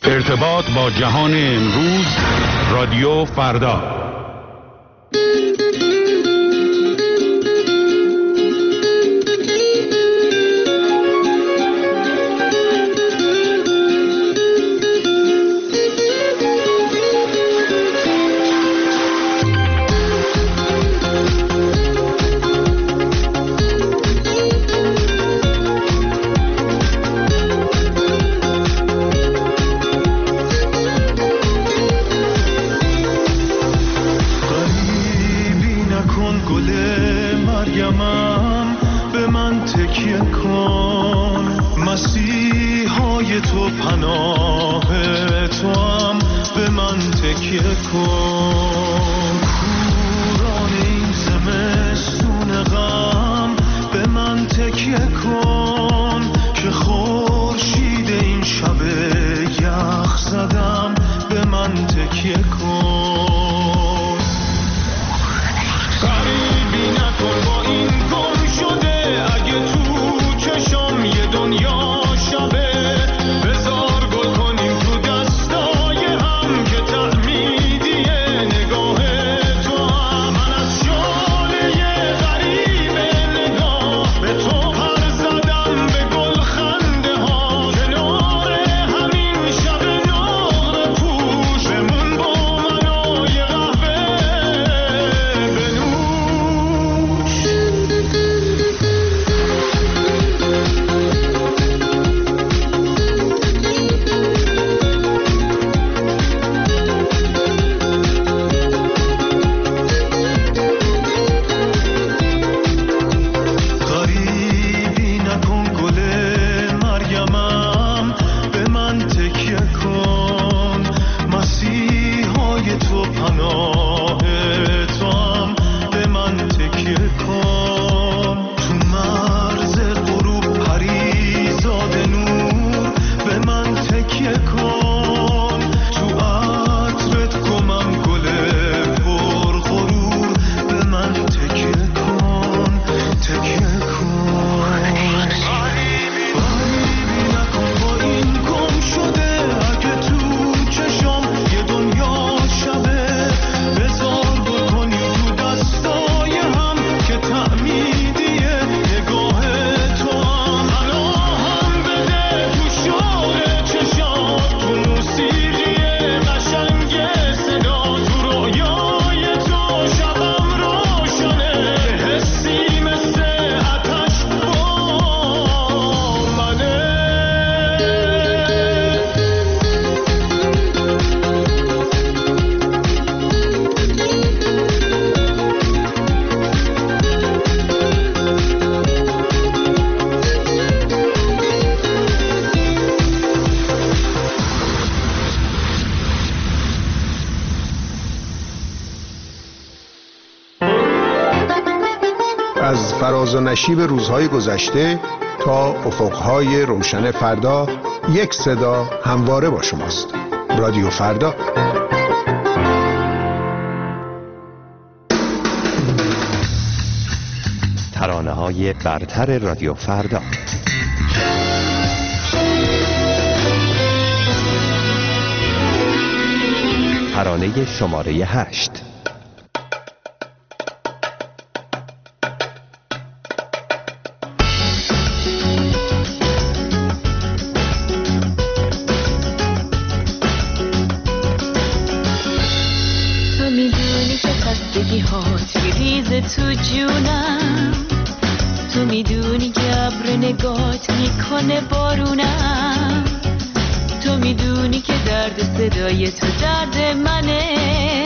ارتباط با جهان امروز، رادیو فردا. از فراز و نشیب روزهای گذشته تا افقهای روشن فردا، یک صدا همواره با شماست. رادیو فردا. ترانه‌های برتر رادیو فردا. ترانه شماره 8. تو جونم، تو میدونی که ابر نگات میکنه بارونم، تو میدونی که درد صدای تو درد منه،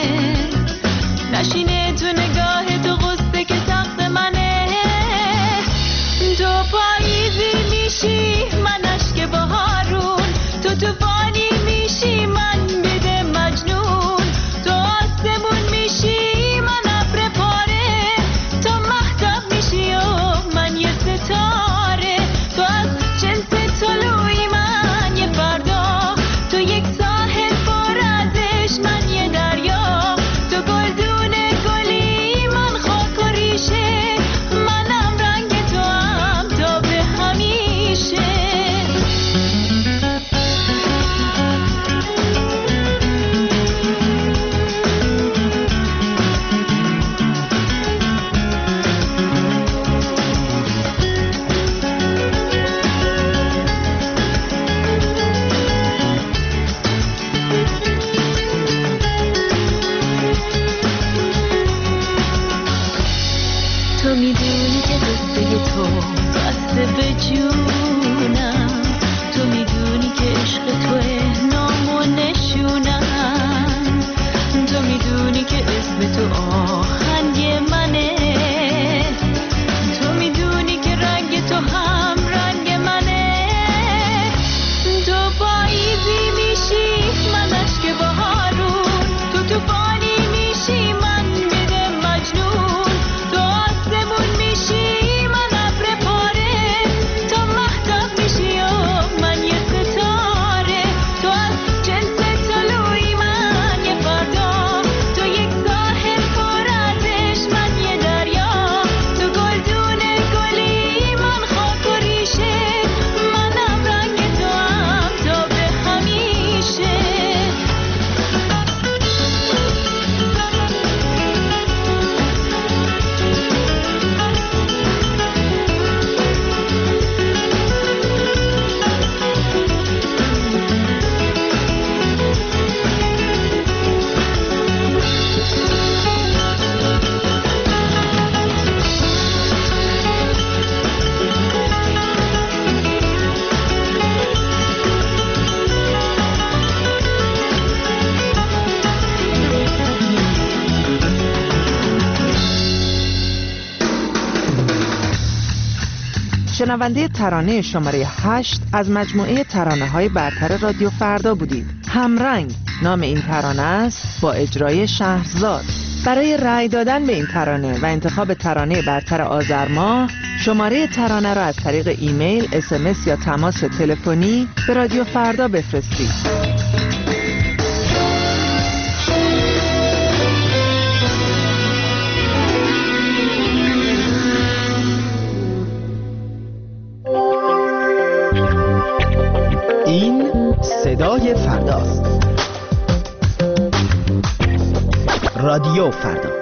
نشینه تو نگاه تو غصه که تخت منه، تو پاییزی میشی من اشک بهارون، تو طوفانی میشی من بده مجنون، تو آسمون میشی پاییزی میشی من اشک بهارون، تو طوفانی میشی من بید مجنون، تو آسمون میشی من ابر پاره، تو مهتاب میشی و من یه ستاره، تو از جنس طلوعی من یه فردا، تو یک ساحل پر از عشق من یه دریا، تو گلدون گلی من خاک و ریشه، منم رنگ تو هم تا به همیشه. شنونده ترانه شماره 8 از مجموعه ترانه‌های برتر رادیو فردا بودید. همرنگ نام این ترانه است با اجرای شهرزاد. برای رأی دادن به این ترانه و انتخاب ترانه برتر آذر ماه، شماره ترانه را از طریق ایمیل، SMS یا تماس تلفنی به رادیو فردا بفرستید. این صدای فرداست. رادیو فردا.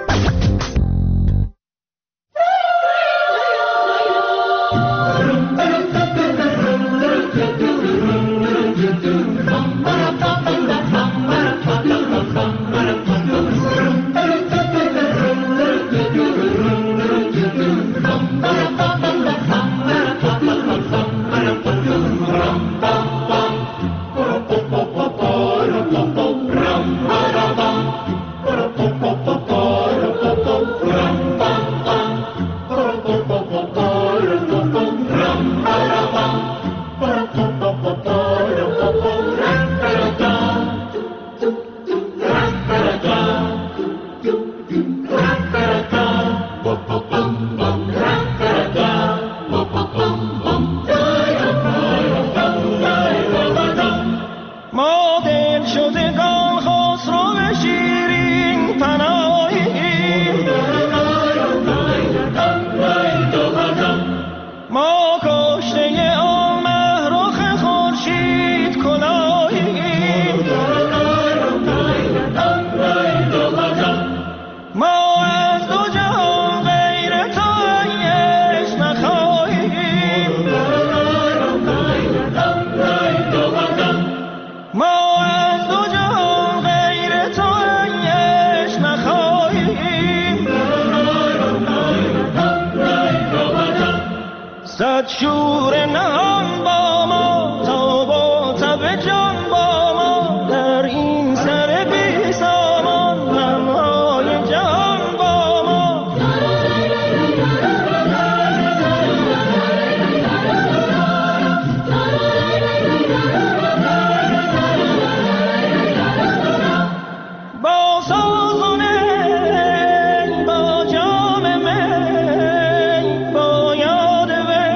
شور نهان با ما تا با تب جان با ما در این سر بی سامان غمهای جهان با ما با سازونه با جام می با یاد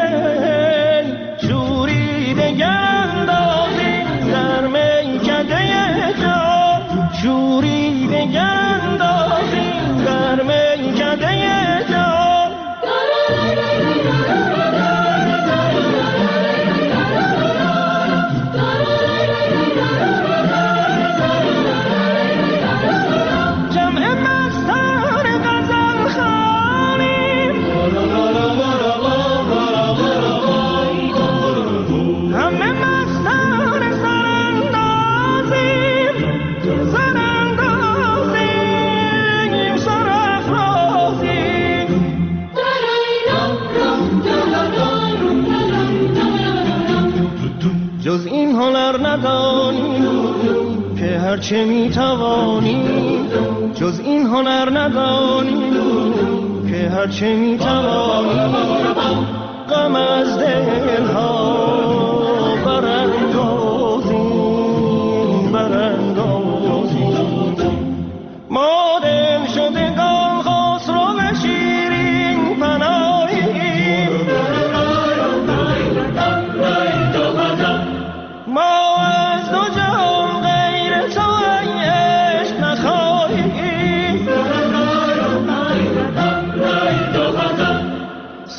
جز این هنر ندانی که هرچه میتوانی، جز این هنر ندانی که هرچه میتوانی غم از دلها براندازی.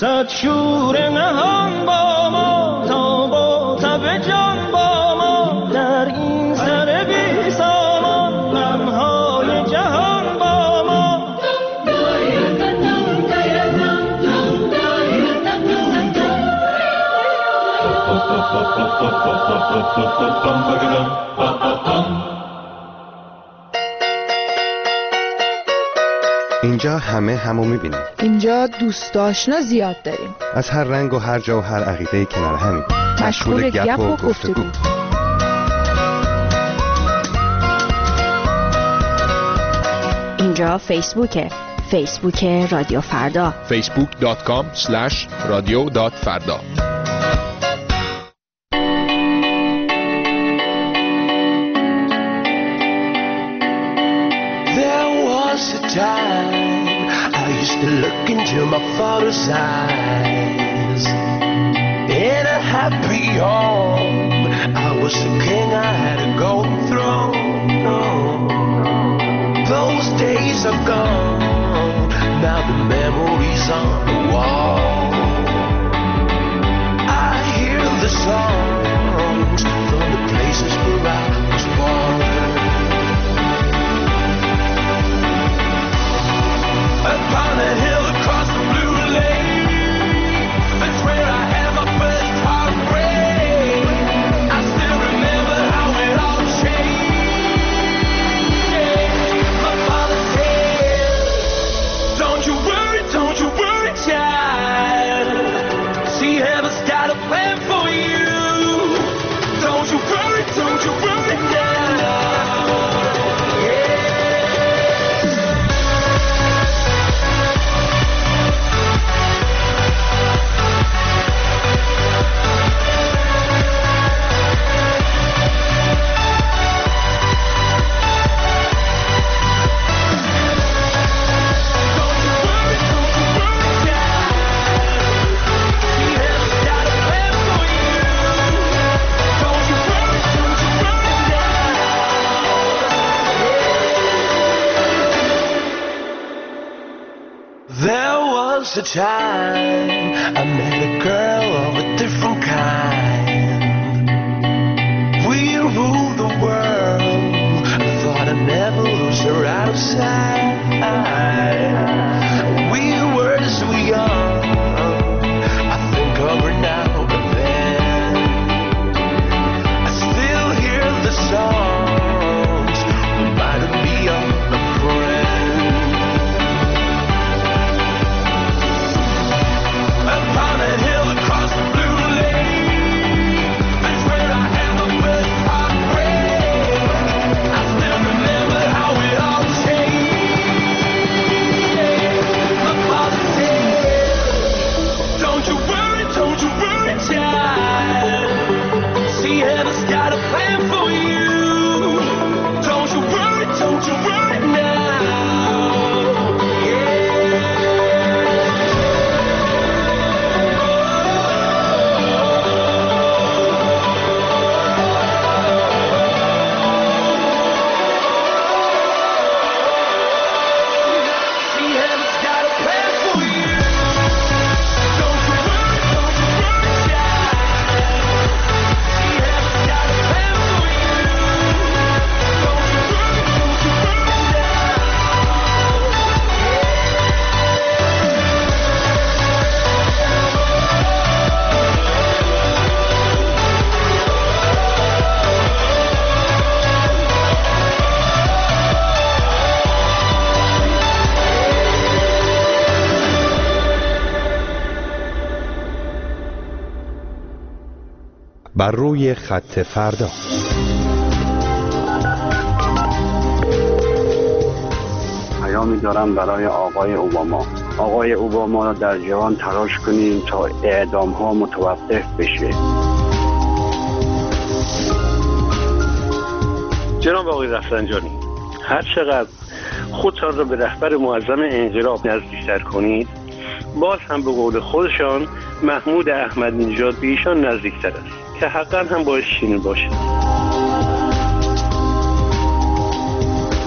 صد شور نهان با ما تا با تب جان با ما در این سر بی سامان غمهای جهان با ما اینجا همه همو میبینیم. اینجا دوست آشنا زیاد داریم. از هر رنگ و هر جا و هر عقیده کنار همیم. مشغول گپ و گفتگو. اینجا فیسبوک رادیو فردا. facebook.com/radio.farda. Time I used to look into my father's eyes. In a happy home, I was a king, I had a golden throne. Those days are gone, now the memories on the wall. I hear the songs from the places where I was born. Upon a hill across the blue lake, that's where I had my first heartbreak. I still remember how it all changed. My father said, don't you worry, child. See, heaven's got a plan for you. Don't you worry now. The time I met a girl of a different kind. We ruled the world. I thought I'd never lose her out of sight. We were so young. I think of her now and then. I still hear the songs reminding me of a friend. Upon a hill across the blue lake, that's where I had my first heartbreak. I still remember how it all changed. My father said, don't you worry, child. See, heaven's got a plan for you. Don't you worry now. بر روی خط فردا. پیامی دارم برای آقای اوباما. آقای اوباما در جهان تلاش کنیم تا اعدام ها متوقف بشه. جناب آقای رفسنجانی، هر چقدر خودتان را به رهبر معظم انقلاب نزدیکتر کنید، باز هم به قول خودشان محمود احمدی نژاد به ایشان نزدیکتر است که حقا هم باعث شیرین باشه.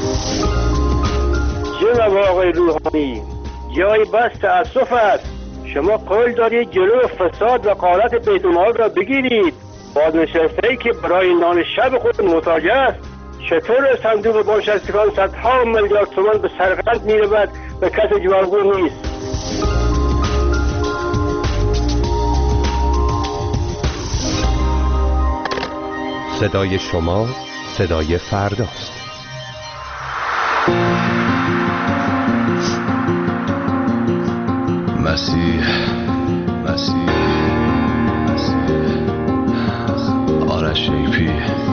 جناب آقای روحانی، جای بس تأسف است شما قول دارید جلو فساد و غارت بیت‌المال را بگیرید. بازنشسته‌ای که برای نان شب خود محتاج است چطور صندوق بازنشستگان صدها میلیارد تومان به سرقت می‌رود و کسی جوابگو نیست؟ صدای شما صدای فرداست. مسیح آرش شیپی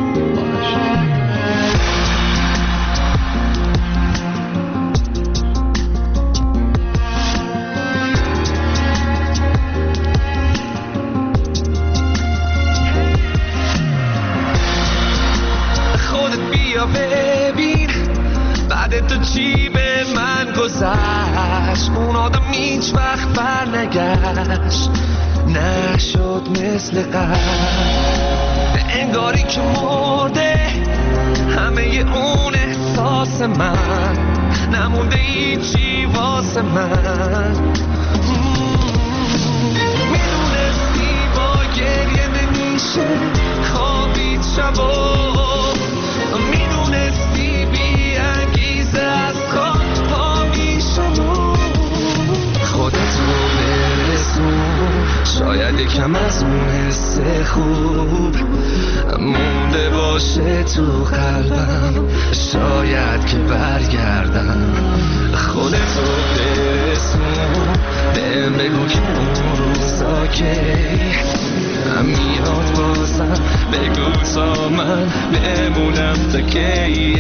خودت بیا ببین بعد تو چی به من گذشت. اون آدم هیچ وقت بر نگشت، نشد مثل قبل، انگاری که مرده همه اون احساس من، نمونده هیچی واسه من. میدونستی با گریه نمیشه خوابید شبا، میدونستی بی انگیزه از خواب پا میشم. خودتو برسون، شاید یکم از اون حس خوب مونده باشه تو قلبم، شاید که برگردم. خودتو برسون، بهم بگو که اون روزا که میاد بازم، بگو تا من بمونم تا کی.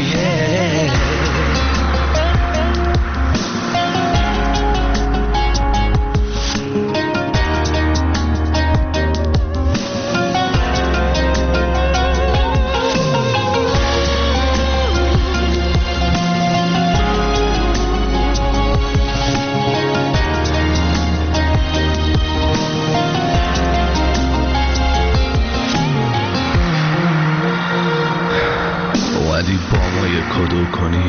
کدو کنی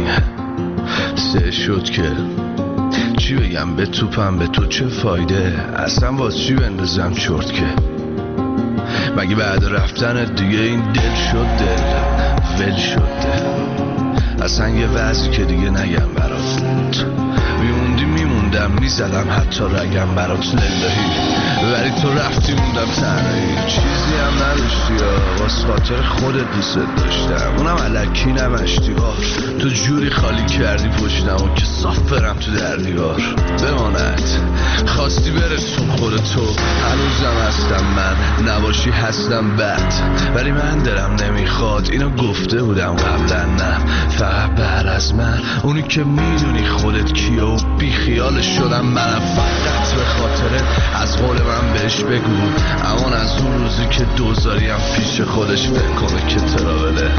سه شد که چی بگم به توپم، به تو چه فایده، اصلا واسه چی بندازم چرت که مگه بعد رفتن دیگه این دل شد دل ول شد دل. اصلا یه وضعی که دیگه نگم برات، میموندی میموندم میزدم حتی رگم برات للهی، ولی تو رفتی موندم تنهایی، چیزی هم نداشتی یا واسه خاطر خودت دوست داشتم، اونم الکی نمشتی ها، تو جوری خالی کردی پشتمو که صاف برم تو در دیوار. بماند خواستی برسون خودتو، هنوزم هستم من، نباشی هستم بد، ولی من دلم نمیخواد، اینو گفته بودم قبلا، نه فقط بعد از من اونی که میدونی خودت کیه و بی خیالش شدم منم، فقط به خاطر از قول من بهش بگو امان از اون روزی که دوزاریم پیش خودش فکر کنه که تراوله.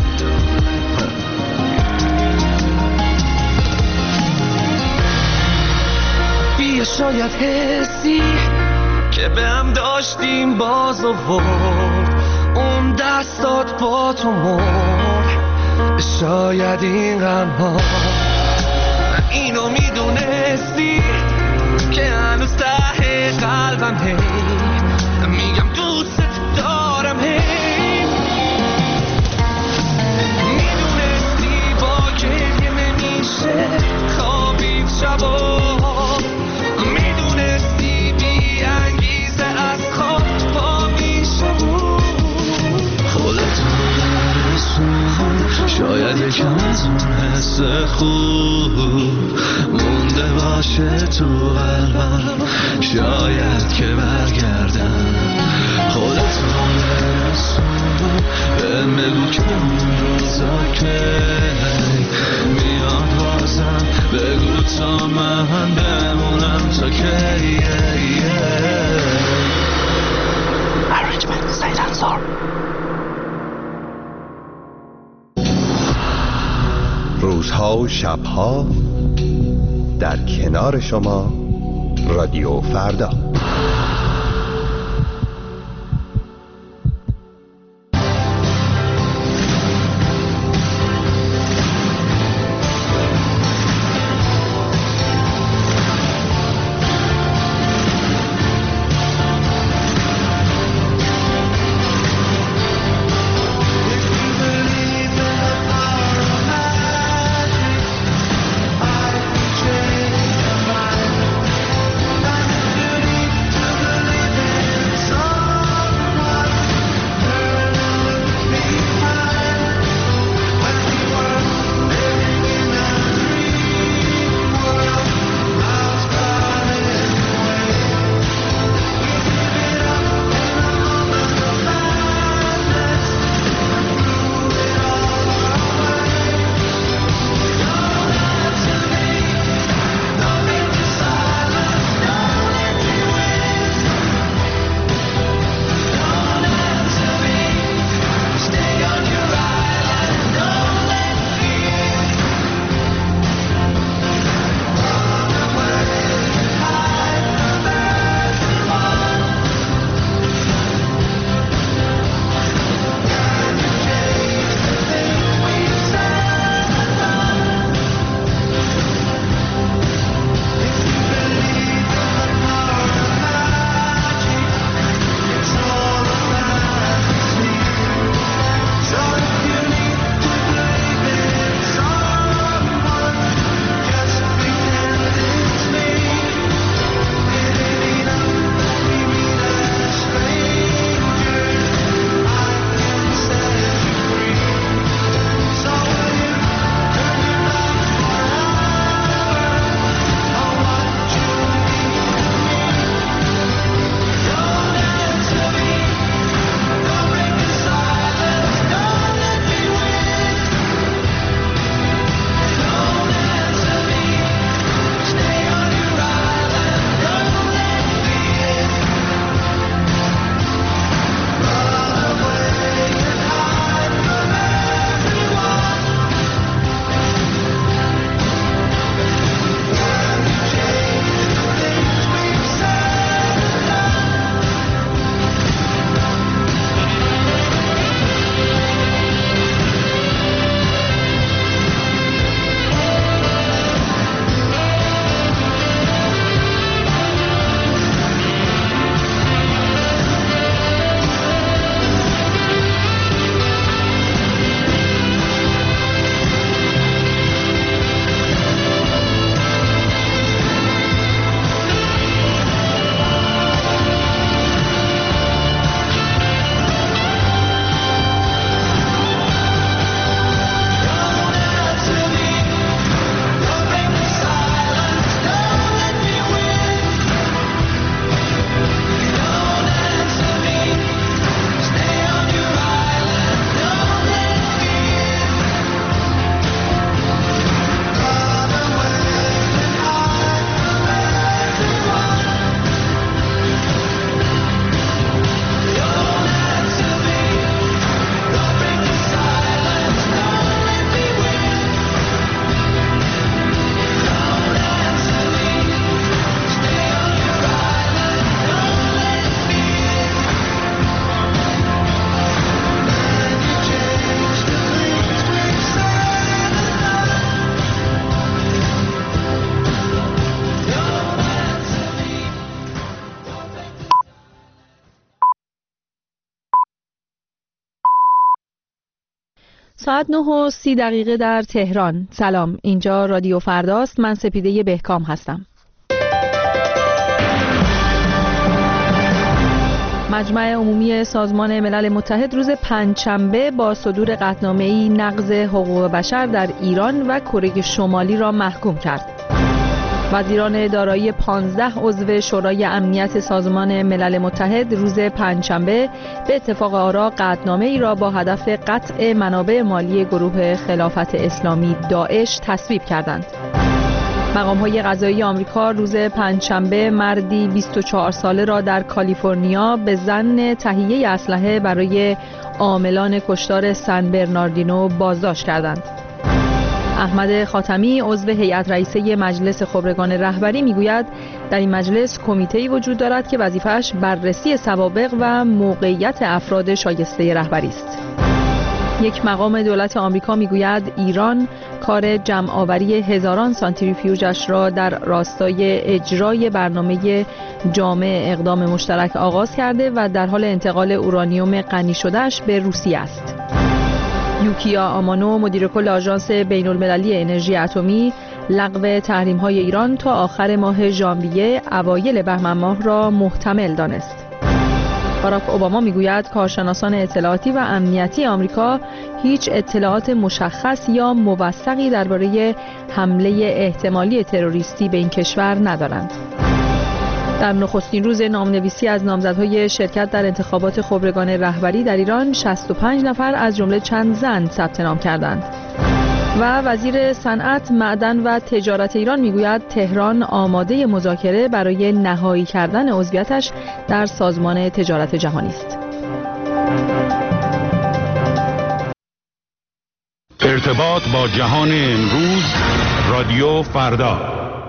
بیا شاید حسی که به هم داشتیم باز آورد، اون دستات با تو مرد، شاید این غم‌ها اینو میدونستی که هنوز ته قلبم هی میگم دوست دارم، هی میدونستی با گریه نمیشه خوابید شبا، میدونستی بی انگیزه از خواب پا میشم. خودتو برسون، شاید یکم از اون حس خوب مونده باشه تو قلبم، شاید که برگردم. خودتو برسون، بهم بگو که اون روزا که میاد بازم، بگو تا من بمونم تا کی. Arrangement سید انصار. روزها و شبها در کنار شما رادیو فردا. ساعت 9:30 در تهران. سلام، اینجا رادیو فرداست. من سپیده بهکام هستم. مجمع عمومی سازمان ملل متحد روز پنجشنبه با صدور قطعنامه‌ای نقض حقوق بشر در ایران و کره شمالی را محکوم کرد. وزیران دارایی 15 عضو شورای امنیت سازمان ملل متحد روز پنجشنبه به اتفاق آرا قطعنامه‌ای را با هدف قطع منابع مالی گروه خلافت اسلامی داعش تصویب کردند. مقام‌های قضایی آمریکا روز پنجشنبه مردی 24 ساله را در کالیفرنیا به ظن تهیه اسلحه برای عاملان کشتار سن برناردینو بازداشت کردند. احمد خاتمی عضو هیئت رئیسه مجلس خبرگان رهبری میگوید در این مجلس کمیته‌ای وجود دارد که وظیفه‌اش بررسی سوابق و موقعیت افراد شایسته رهبری است. یک مقام دولت آمریکا میگوید ایران کار جمع‌آوری هزاران سانتریفیوژش را در راستای اجرای برنامه جامع اقدام مشترک آغاز کرده و در حال انتقال اورانیوم غنی شده‌اش به روسیه است. یوکیا آمانو مدیر کل آژانس بین‌المللی انرژی اتمی لغو تحریم‌های ایران تا آخر ماه ژانویه اوایل بهمن ماه را محتمل دانست. باراک اوباما میگوید کارشناسان اطلاعاتی و امنیتی آمریکا هیچ اطلاعات مشخص یا موثقی درباره حمله احتمالی تروریستی به این کشور ندارند. در نخستین روز نامنویسی از نامزدهای شرکت در انتخابات خبرگان رهبری در ایران 65 نفر از جمله چند زن ثبت نام کردند. و وزیر صنعت، معدن و تجارت ایران میگوید تهران آماده مذاکره برای نهایی کردن عضویتش در سازمان تجارت جهانی است. ارتباط با جهان امروز، رادیو فردا.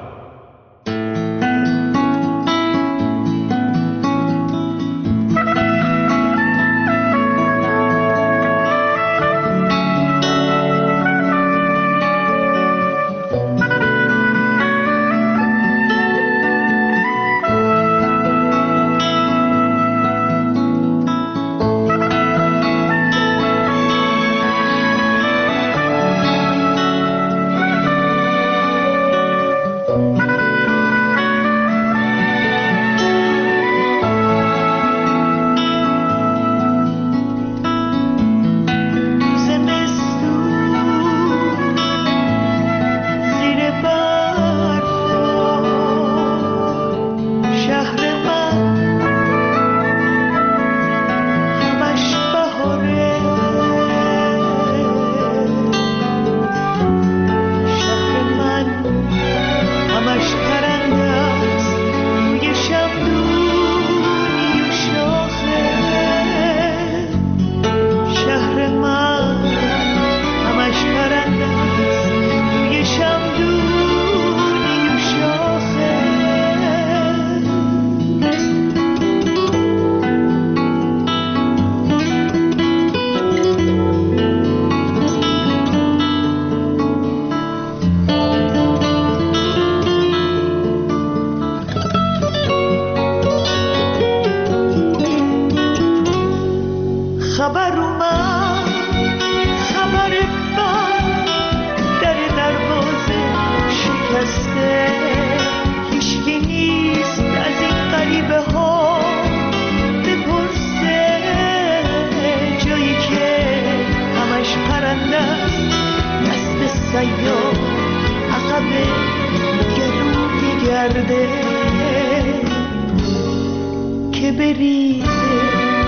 که بریزه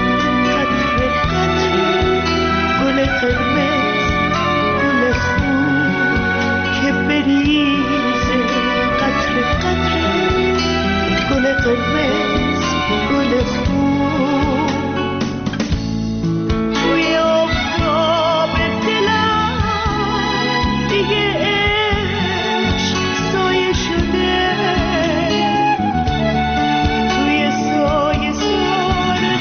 قطره قطره گل قرمز گل خون که بریزه قطره قطره گل قرمز گل خون توی آفتاب دلم دیگه عشق سایه شده توی سایه سار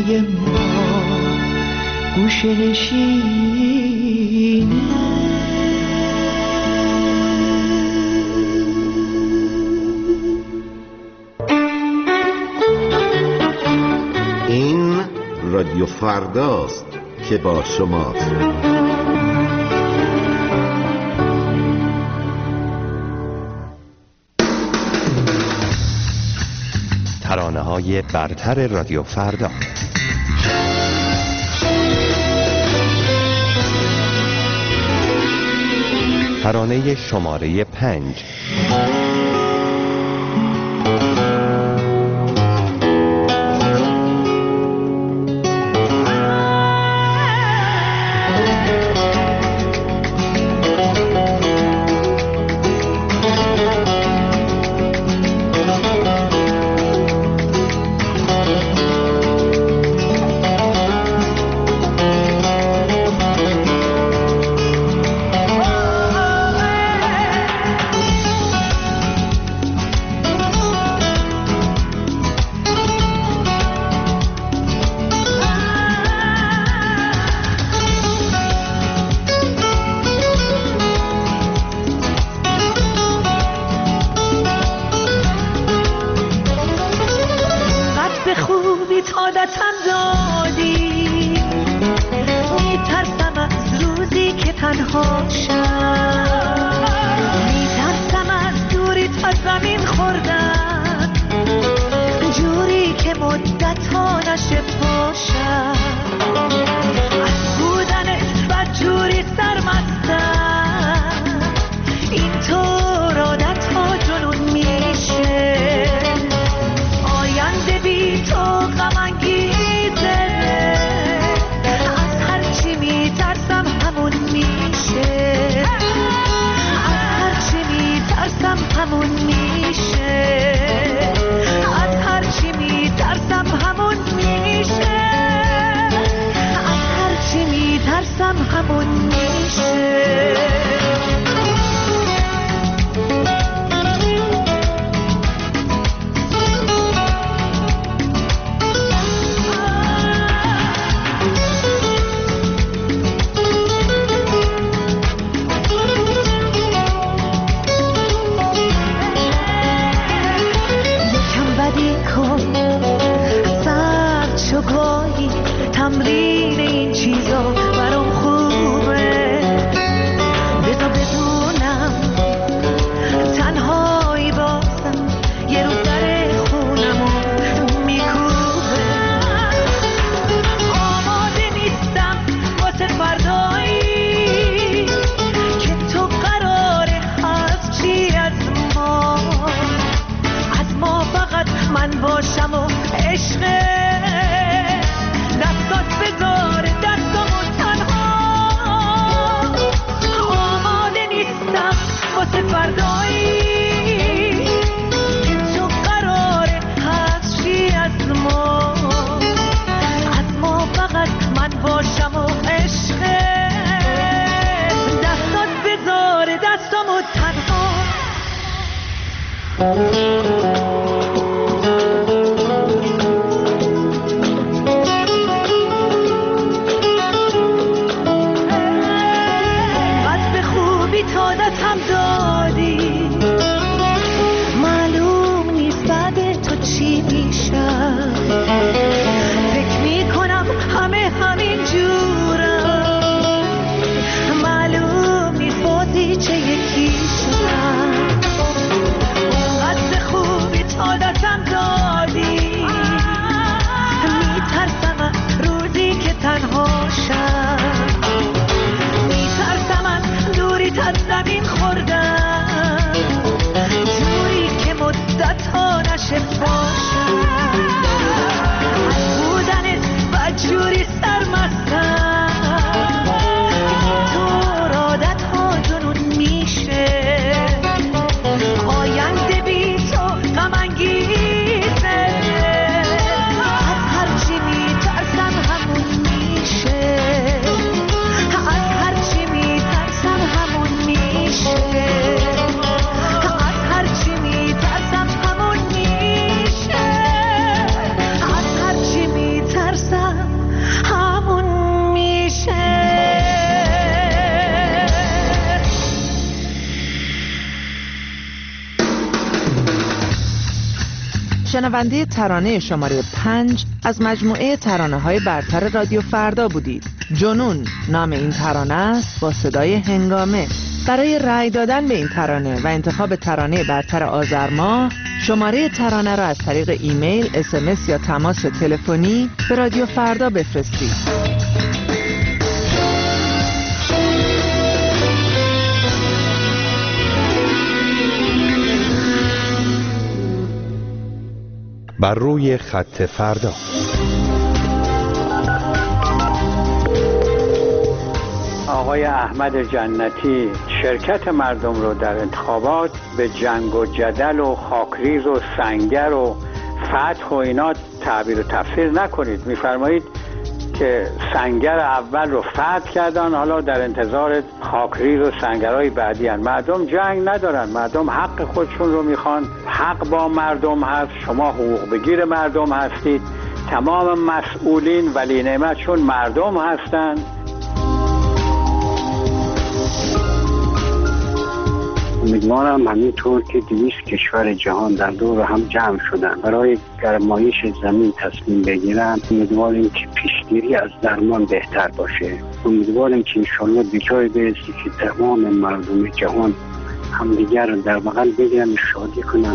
خونه ما گوشه نشینه. این رادیو فرداست که با شماست. ترانه‌های برتر رادیو فردا. ترانه شماره 5. شنونده ترانه شماره 5 از مجموعه ترانه‌های برتر رادیو فردا بودید. جنون نام این ترانه است با صدای هنگامه. برای رأی دادن به این ترانه و انتخاب ترانه برتر آذر ماه، شماره ترانه را از طریق ایمیل، SMS یا تماس تلفنی به رادیو فردا بفرستید. بر روی خط فردا. آقای احمد جنتی شرکت مردم رو در انتخابات به جنگ و جدل و خاکریز و سنگر و فتح و اینا تعبیر و تفسیر نکنید. میفرمایید که سنگر اول رو فتح کردن، حالا در انتظار خاکریز و سنگرهای بعدی هن. مردم جنگ ندارن، مردم حق خودشون رو میخوان. حق با مردم هست، شما حقوق بگیر مردم هستید. تمام مسئولین ولی نعمتشون مردم هستن. امیدوارم همینطور که 200 کشور جهان در دور هم جمع شدن برای گرمایش زمین تصمیم بگیرن، امیدواریم که پیشگیری از درمان بهتر باشه. امیدواریم که انشالله به جای برسی که تمام مردم جهان همدیگر رو در بغل بگیرن و شادی کنن.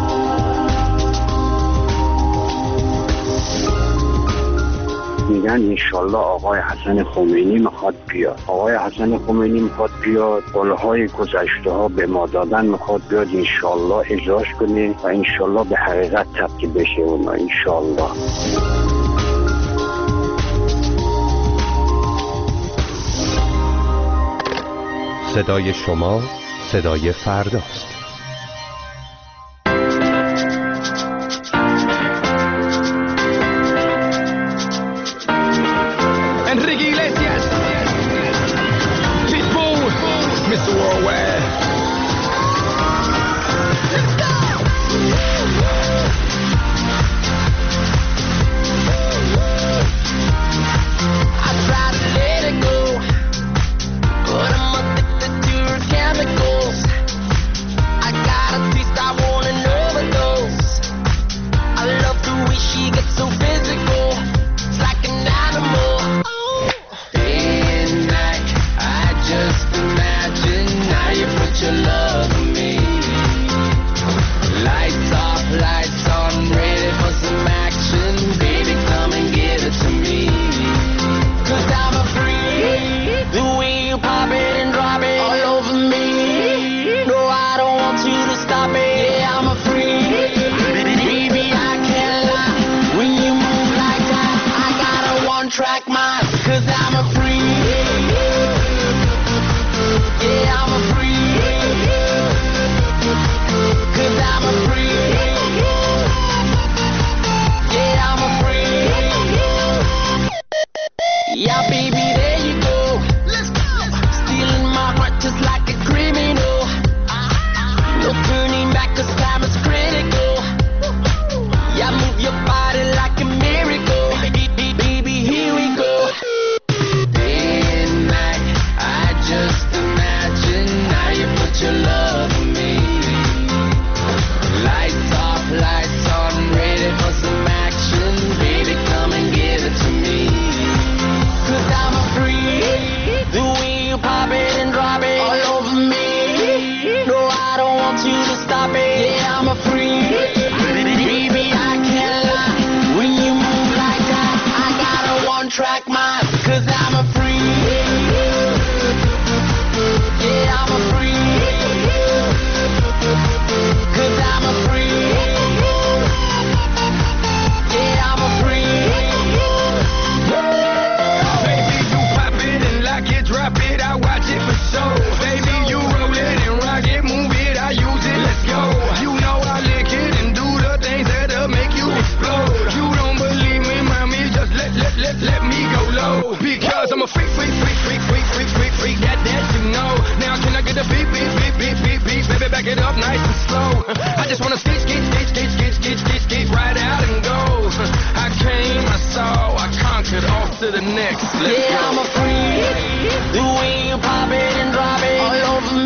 میگن انشالله آقای حسن خمینی میخواد بیاد. آقای حسن خمینی میخواد بیاد، قولهای گذشته ها به ما دادن میخواد بیاد، انشالله اجراش کنه و انشالله به حقیقت تبدیل بشه اونا انشالله. صدای شما صدای فرداست.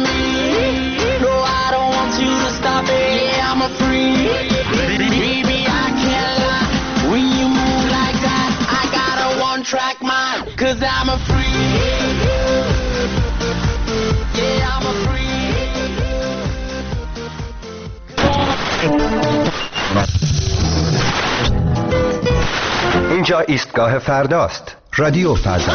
Baby, 'cause I'm a freak. Yeah, I'm a freak. اینجا ایستگاه فرداست. رادیو فردا.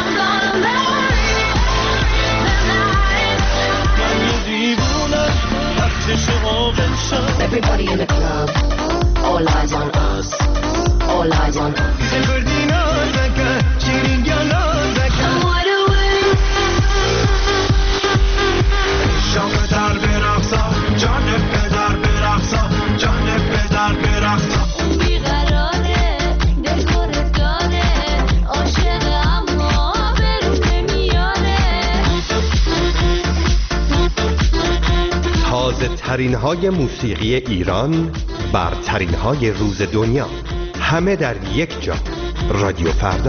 Everybody in the club, all eyes on us, all eyes on us. تازه ترین های موسیقی ایران، برترین های روز دنیا، همه در یک جا. رادیو فردا.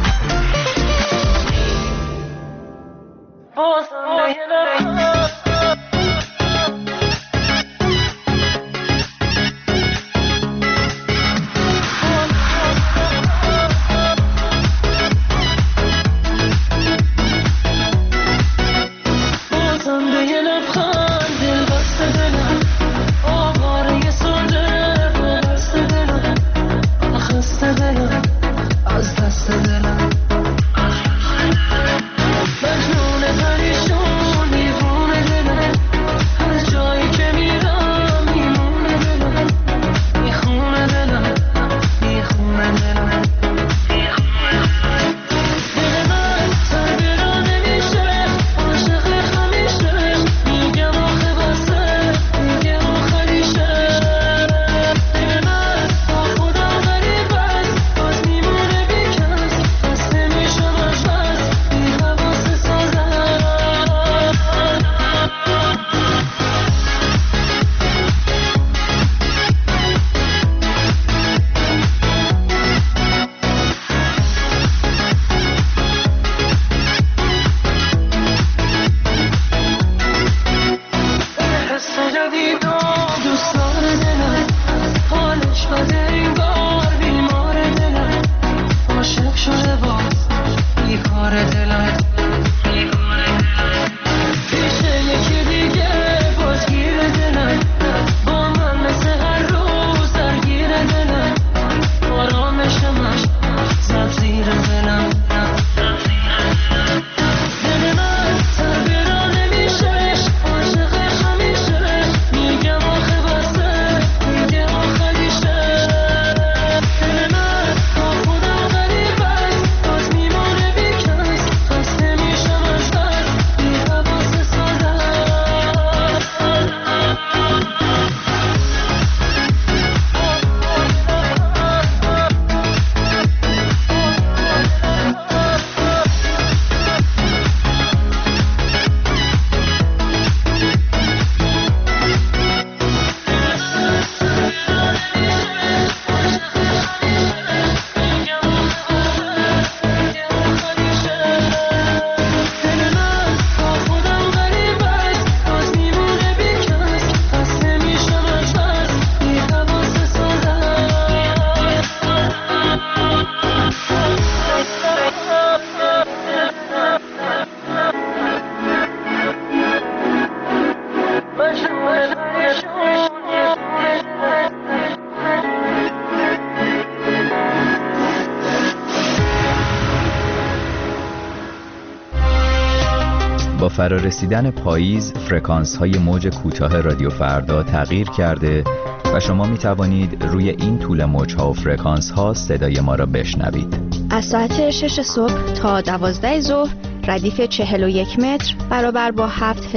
با فرارسیدن پاییز فرکانس های موج کوتاه رادیو فردا تغییر کرده و شما می توانید روی این طول موج ها و فرکانس ها صدای ما را بشنوید. از ساعت 6 صبح تا 12 ظهر ردیف 41 متر برابر با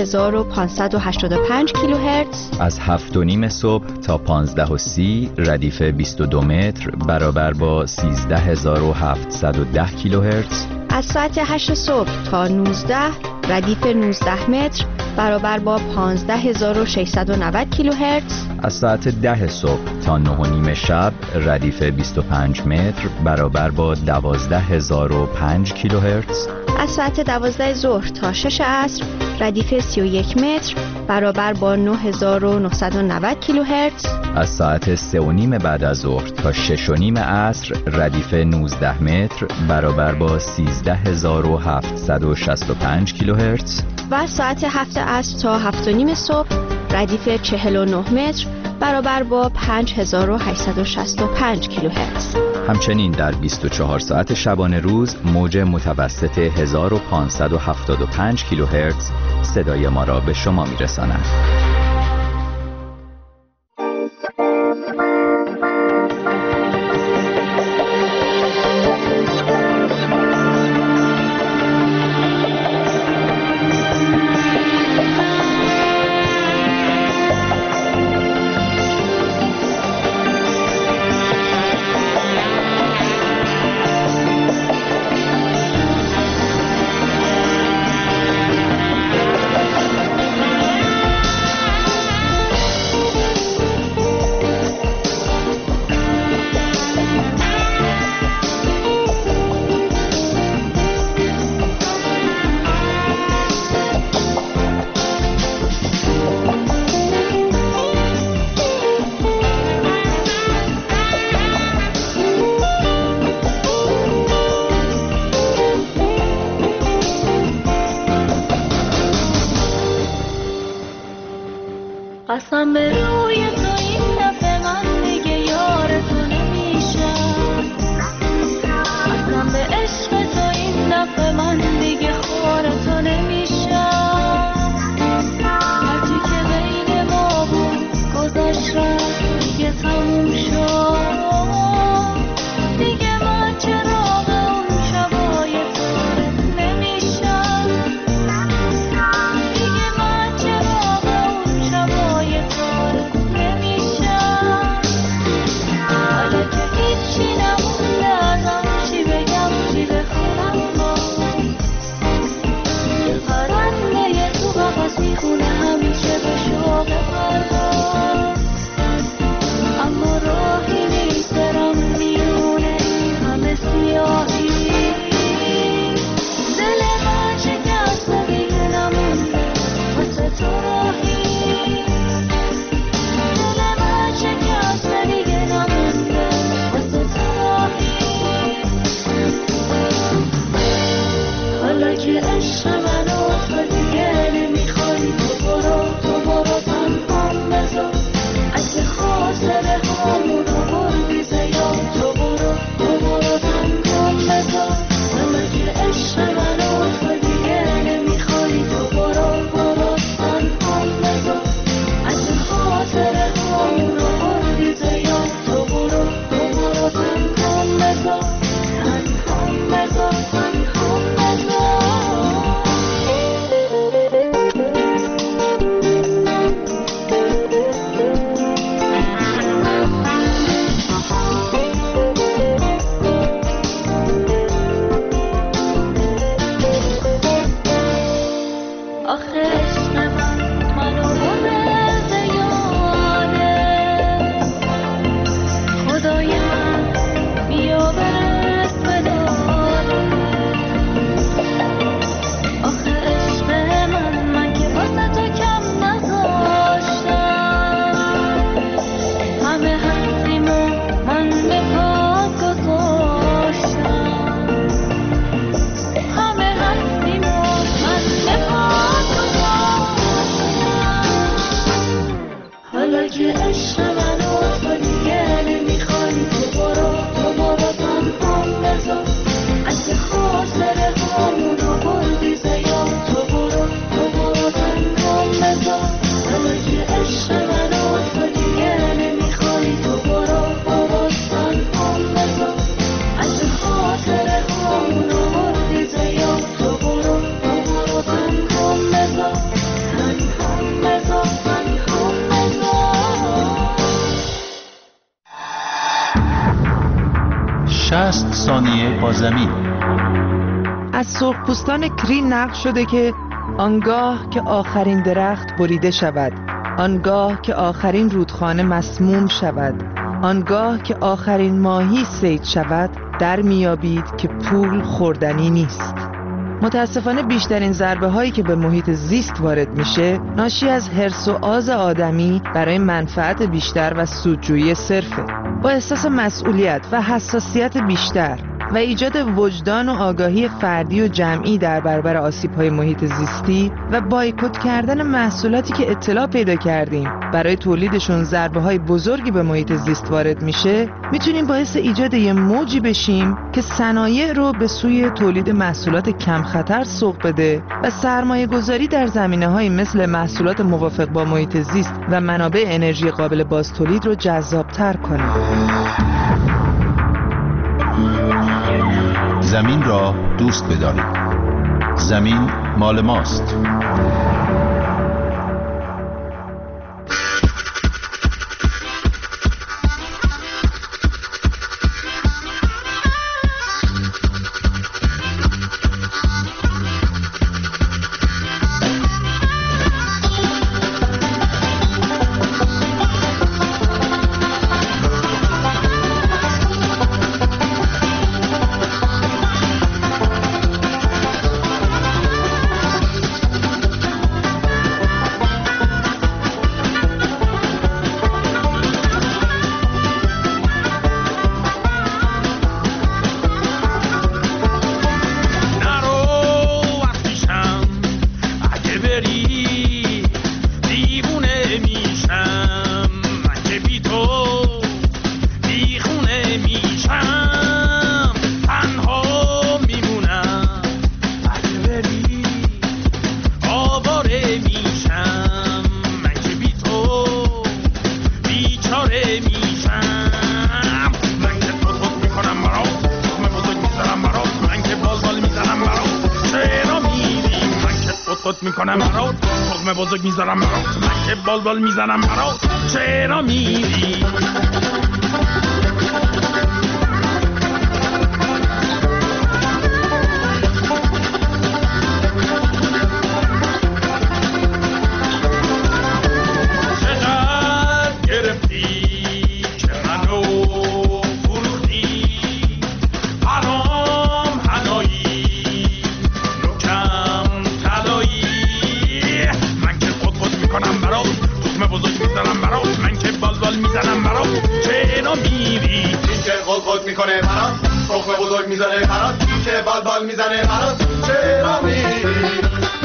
7585 کیلوهرتز. از 7:30 صبح تا 15:30 ردیف 22 متر برابر با 13710 کیلوهرتز. از ساعت 8 صبح تا 19 ردیف 19 متر برابر با 15690 کیلوهرتز. از ساعت 10 صبح تا 9:30 شب ردیف 25 متر برابر با 12005 کیلوهرتز. از ساعت 12 ظهر تا 6 عصر ردیف 31 متر برابر با 9990 کیلوهرتز. از ساعت 3:30 بعد از ظهر تا 6:30 عصر ردیف 19 متر برابر با 13765 کیلوهرتز. و از ساعت 7 عصر تا 7:30 صبح ردیف 49 متر برابر با 5865 کیلوهرتز. همچنین در 24 ساعت شبانه روز موج متوسط 1575 کیلوهرتز صدای ما را به شما میرساند. قسم به روی تو این دفعه من دیگه یار تو نمیشم، قسم به عشق تو این دفعه من دیگه خور تو نمیشم. هرچی که بین ما بود گذشت رفت دیگه تموم شد، دیگه من چراغ اون شبای تارت نمیشم، دیگه من چراغ اون شبای تارت نمیشم. حالا که هیچی نمونده ازم چی بگم چی بخونم با یه پرنده تو قفس میخونه همیشه به شوق پرواز، اما راهی نیست برم میونه این همه سیاهی. دل من شکسته دیگه نمونده واسه تو راهی، دل من شکسته دیگه نمونده واسه تو راهی. حالا که عشق منو تو دیگه نمیخوای تو برو تنهام بذار، اگه خاطره هامون رو بردی زیاد تو برو تنهام بذار. حالا که عشق منو تو دیگه نمیخوای تو برو تنهام بذار، اگه خاطره هامون رو بردی زیاد تو برو تنهام بذار، تنهام بذار، تنهام بذار. آخه عشق منو برده یاده، خدای من بیا برس به داده. آخه عشق من که واسه تو کم نذاشتم، همه حرفیمو من به پا گذاشتم، همه حرفیمو من به پا گذاشتم. حالا که عشق منو تو دیگه نمیخوای تو برو تنهام بذار، اگه خاطره هامون رو بردی زیاد تو برو تنهام بذار. حالا که عشق منو تو دیگه نمیخوای تو برو تنهام بذار، اگه خاطره هامون رو بردی زیاد تو برو تنهام بذار، تنهام بذار، تنهام بذار. 60 ثانیه با زمین. از سرخپوستان کری نقل شده که آنگاه که آخرین درخت بریده شود، آنگاه که آخرین رودخانه مسموم شود، آنگاه که آخرین ماهی صید شود، در میابید که پول خوردنی نیست. متاسفانه بیشترین ضربه هایی که به محیط زیست وارد میشه ناشی از حرص و آز آدمی برای منفعت بیشتر و سودجویی صرفه. با احساس مسئولیت و حساسیت بیشتر و ایجاد وجدان و آگاهی فردی و جمعی در برابر آسیب‌های محیط زیستی و بایکوت کردن محصولاتی که اطلاع پیدا کردیم برای تولیدشون ضربه‌های بزرگی به محیط زیست وارد میشه، میتونیم باعث ایجاد یه موجی بشیم که صنایع رو به سوی تولید محصولات کم خطر سوق بده و سرمایه گذاری در زمینه‌هایی مثل محصولات موافق با محیط زیست و منابع انرژی قابل بازتولید رو جذاب‌تر کنه. زمین را دوست بدارید. زمین مال ماست. میکنم برات تخم بزرگ میذارم برات، من که بال میزنم برات، چرا میری؟ میکنه برات تخم بزرگ میزنه برات، که بال میزنه برات، چرا میری؟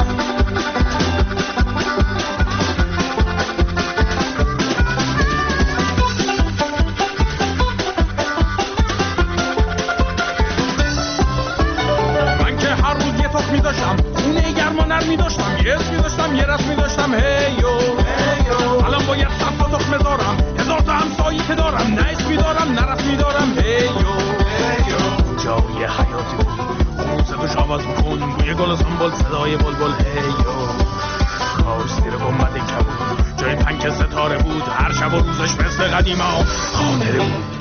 من که هر روز یه تخم میداشتم، خونه گرم و نرم میداشتم، یه اسم میداشتم، یه رسم میداشتم، هیو الان باید 100 تا تخم بذارم، 1000 تا همسایی که دارم، نه اسمی دارم نه رسمی دارم، جای حیاتی بود، اون صداش آواز بکن، بوی گل و سنبول، صدای بلبل، هیو کاش زیر گنبد کبود، جای پنک ستاره بود، هر شب و روزش مثل قدیما خانه بود.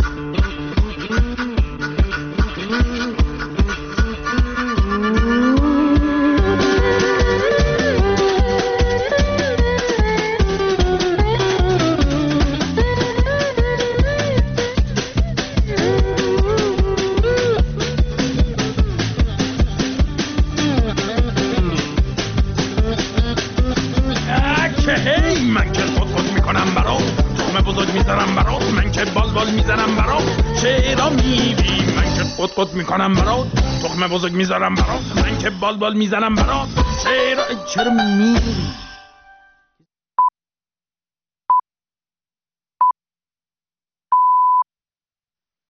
من که خود میکنم برات تخم بزرگ میزنم برات، من که بال میزنم برات، چرا میری؟ من که خود میکنم برات تخم بزرگ میزنم برات، من که بال میزنم برات، چرا میری؟